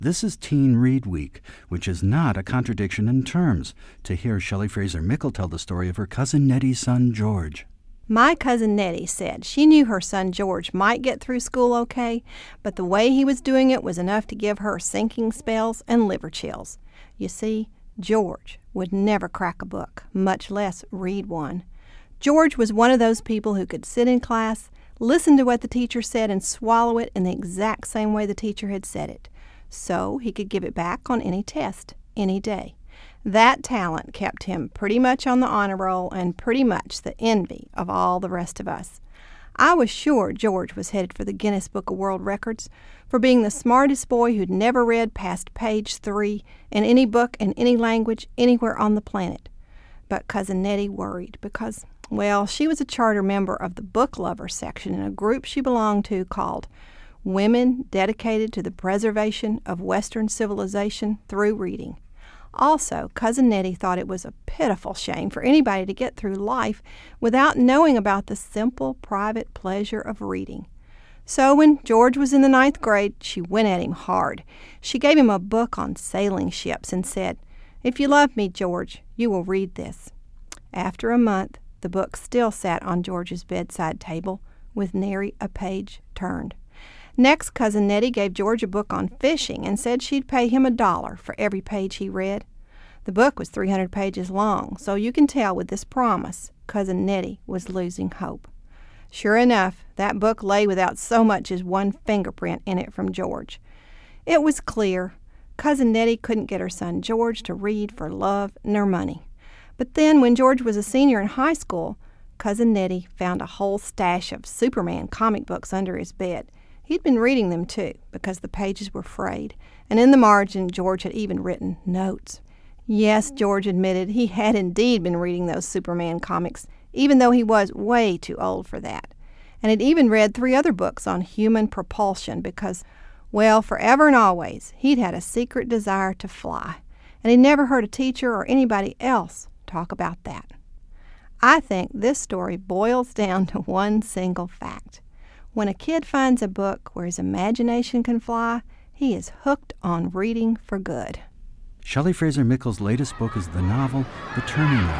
This is Teen Read Week, which is not a contradiction in terms, to hear Shelley Fraser Mickle tell the story of her cousin Nettie's son, George. My cousin Nettie said she knew her son George might get through school okay, but the way he was doing it was enough to give her sinking spells and liver chills. You see, George would never crack a book, much less read one. George was one of those people who could sit in class, listen to what the teacher said, and swallow it in the exact same way the teacher had said it. So he could give it back on any test, any day. That talent kept him pretty much on the honor roll and pretty much the envy of all the rest of us. I was sure George was headed for the Guinness Book of World Records for being the smartest boy who'd never read past page 3 in any book in any language anywhere on the planet. But Cousin Nettie worried because, well, she was a charter member of the book lover section in a group she belonged to called Women Dedicated to the Preservation of Western Civilization Through Reading. Also, Cousin Nettie thought it was a pitiful shame for anybody to get through life without knowing about the simple, private pleasure of reading. So when George was in the 9th grade, she went at him hard. She gave him a book on sailing ships and said, "If you love me, George, you will read this." After a month, the book still sat on George's bedside table with nary a page turned. Next, Cousin Nettie gave George a book on fishing and said she'd pay him $1 for every page he read. The book was 300 pages long, so you can tell with this promise, Cousin Nettie was losing hope. Sure enough, that book lay without so much as one fingerprint in it from George. It was clear. Cousin Nettie couldn't get her son George to read for love nor money. But then, when George was a senior in high school, Cousin Nettie found a whole stash of Superman comic books under his bed. He'd been reading them, too, because the pages were frayed, and in the margin, George had even written notes. Yes, George admitted he had indeed been reading those Superman comics, even though he was way too old for that. And had even read 3 other books on human propulsion because, well, forever and always, he'd had a secret desire to fly, and he'd never heard a teacher or anybody else talk about that. I think this story boils down to one single fact. When a kid finds a book where his imagination can fly, he is hooked on reading for good. Shelley Fraser Mickle's latest book is the novel The Turning Line.